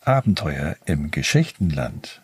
Abenteuer im Geschichtenland.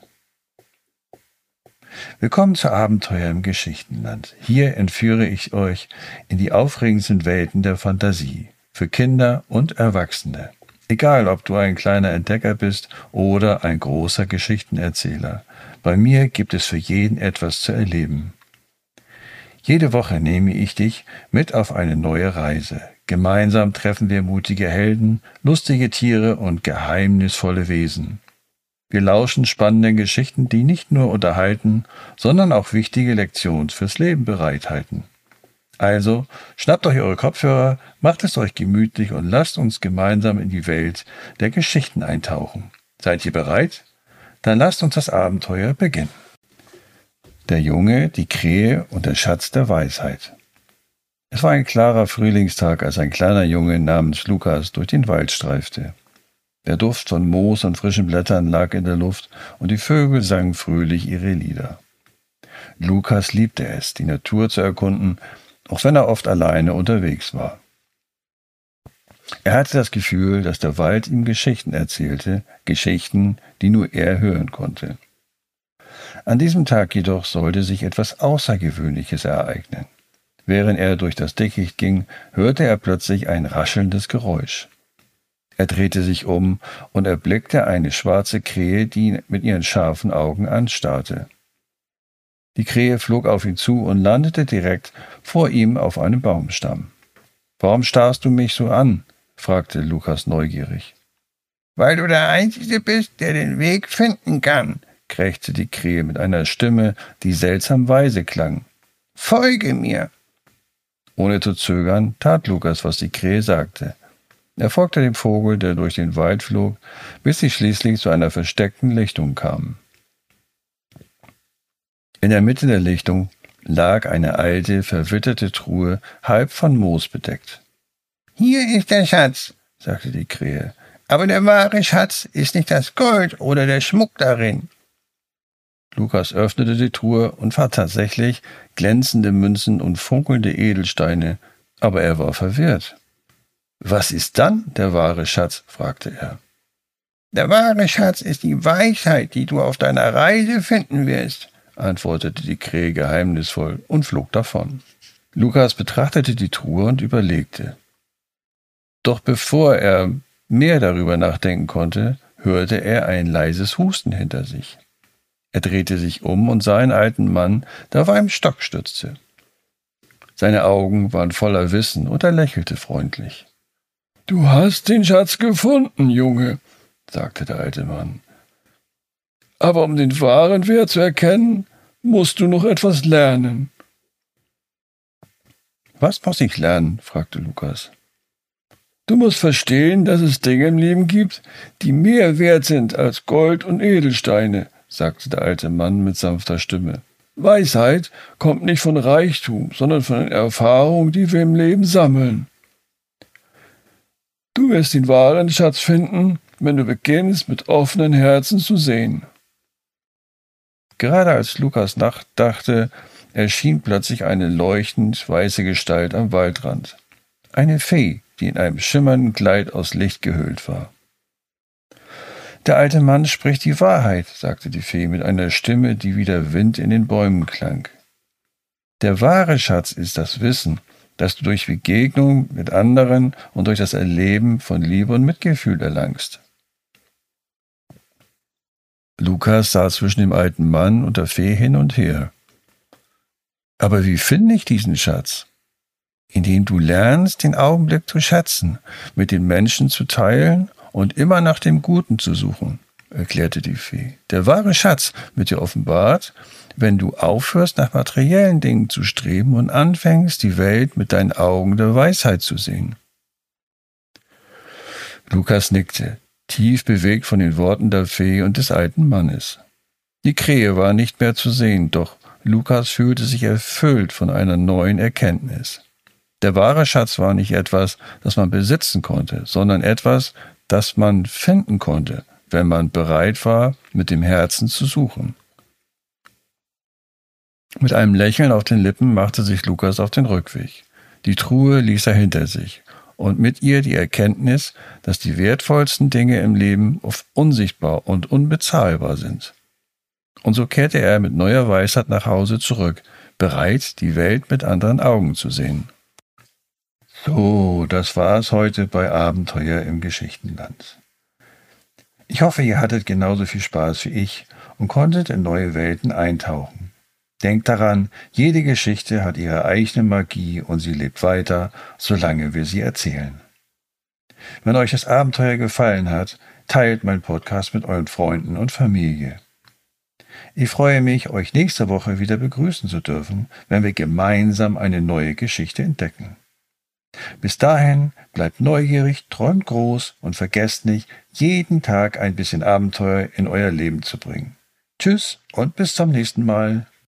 Willkommen zu Abenteuer im Geschichtenland. Hier entführe ich euch in die aufregendsten Welten der Fantasie, für Kinder und Erwachsene. Egal, ob du ein kleiner Entdecker bist oder ein großer Geschichtenerzähler. Bei mir gibt es für jeden etwas zu erleben. Jede Woche nehme ich dich mit auf eine neue Reise. Gemeinsam treffen wir mutige Helden, lustige Tiere und geheimnisvolle Wesen. Wir lauschen spannenden Geschichten, die nicht nur unterhalten, sondern auch wichtige Lektionen fürs Leben bereithalten. Also, schnappt euch eure Kopfhörer, macht es euch gemütlich und lasst uns gemeinsam in die Welt der Geschichten eintauchen. Seid ihr bereit? Dann lasst uns das Abenteuer beginnen. Der Junge, die Krähe und der Schatz der Weisheit. Es war ein klarer Frühlingstag, als ein kleiner Junge namens Lukas durch den Wald streifte. Der Duft von Moos und frischen Blättern lag in der Luft und die Vögel sangen fröhlich ihre Lieder. Lukas liebte es, die Natur zu erkunden, auch wenn er oft alleine unterwegs war. Er hatte das Gefühl, dass der Wald ihm Geschichten erzählte, Geschichten, die nur er hören konnte. An diesem Tag jedoch sollte sich etwas Außergewöhnliches ereignen. Während er durch das Dickicht ging, hörte er plötzlich ein raschelndes Geräusch. Er drehte sich um und erblickte eine schwarze Krähe, die ihn mit ihren scharfen Augen anstarrte. Die Krähe flog auf ihn zu und landete direkt vor ihm auf einem Baumstamm. »Warum starrst du mich so an?« fragte Lukas neugierig. »Weil du der Einzige bist, der den Weg finden kann«, krächzte die Krähe mit einer Stimme, die seltsam weise klang. »Folge mir!« Ohne zu zögern tat Lukas, was die Krähe sagte. Er folgte dem Vogel, der durch den Wald flog, bis sie schließlich zu einer versteckten Lichtung kamen. In der Mitte der Lichtung lag eine alte, verwitterte Truhe, halb von Moos bedeckt. »Hier ist der Schatz«, sagte die Krähe, »aber der wahre Schatz ist nicht das Gold oder der Schmuck darin.« Lukas öffnete die Truhe und fand tatsächlich glänzende Münzen und funkelnde Edelsteine, aber er war verwirrt. »Was ist dann der wahre Schatz?« fragte er. »Der wahre Schatz ist die Weisheit, die du auf deiner Reise finden wirst«, antwortete die Krähe geheimnisvoll und flog davon. Lukas betrachtete die Truhe und überlegte. Doch bevor er mehr darüber nachdenken konnte, hörte er ein leises Husten hinter sich. Er drehte sich um und sah einen alten Mann, der auf einem Stock stützte. Seine Augen waren voller Wissen und er lächelte freundlich. »Du hast den Schatz gefunden, Junge«, sagte der alte Mann. »Aber um den wahren Wert zu erkennen, musst du noch etwas lernen.« »Was muss ich lernen?« fragte Lukas. »Du musst verstehen, dass es Dinge im Leben gibt, die mehr wert sind als Gold und Edelsteine«, sagte der alte Mann mit sanfter Stimme. »Weisheit kommt nicht von Reichtum, sondern von den Erfahrungen, die wir im Leben sammeln. Du wirst den wahren Schatz finden, wenn du beginnst, mit offenen Herzen zu sehen.« Gerade als Lukas nachdachte, erschien plötzlich eine leuchtend weiße Gestalt am Waldrand. Eine Fee, die in einem schimmernden Kleid aus Licht gehüllt war. »Der alte Mann spricht die Wahrheit«, sagte die Fee mit einer Stimme, die wie der Wind in den Bäumen klang. »Der wahre Schatz ist das Wissen, das du durch Begegnung mit anderen und durch das Erleben von Liebe und Mitgefühl erlangst.« Lukas sah zwischen dem alten Mann und der Fee hin und her. »Aber wie finde ich diesen Schatz?« »Indem du lernst, den Augenblick zu schätzen, mit den Menschen zu teilen und immer nach dem Guten zu suchen«, erklärte die Fee. »Der wahre Schatz wird dir offenbart, wenn du aufhörst, nach materiellen Dingen zu streben und anfängst, die Welt mit deinen Augen der Weisheit zu sehen.« Lukas nickte, tief bewegt von den Worten der Fee und des alten Mannes. Die Krähe war nicht mehr zu sehen, doch Lukas fühlte sich erfüllt von einer neuen Erkenntnis. Der wahre Schatz war nicht etwas, das man besitzen konnte, sondern etwas, das man finden konnte, wenn man bereit war, mit dem Herzen zu suchen. Mit einem Lächeln auf den Lippen machte sich Lukas auf den Rückweg. Die Truhe ließ er hinter sich, und mit ihr die Erkenntnis, dass die wertvollsten Dinge im Leben oft unsichtbar und unbezahlbar sind. Und so kehrte er mit neuer Weisheit nach Hause zurück, bereit, die Welt mit anderen Augen zu sehen. So, das war's heute bei Abenteuer im Geschichtenland. Ich hoffe, ihr hattet genauso viel Spaß wie ich und konntet in neue Welten eintauchen. Denkt daran, jede Geschichte hat ihre eigene Magie und sie lebt weiter, solange wir sie erzählen. Wenn euch das Abenteuer gefallen hat, teilt meinen Podcast mit euren Freunden und Familie. Ich freue mich, euch nächste Woche wieder begrüßen zu dürfen, wenn wir gemeinsam eine neue Geschichte entdecken. Bis dahin bleibt neugierig, träumt groß und vergesst nicht, jeden Tag ein bisschen Abenteuer in euer Leben zu bringen. Tschüss und bis zum nächsten Mal.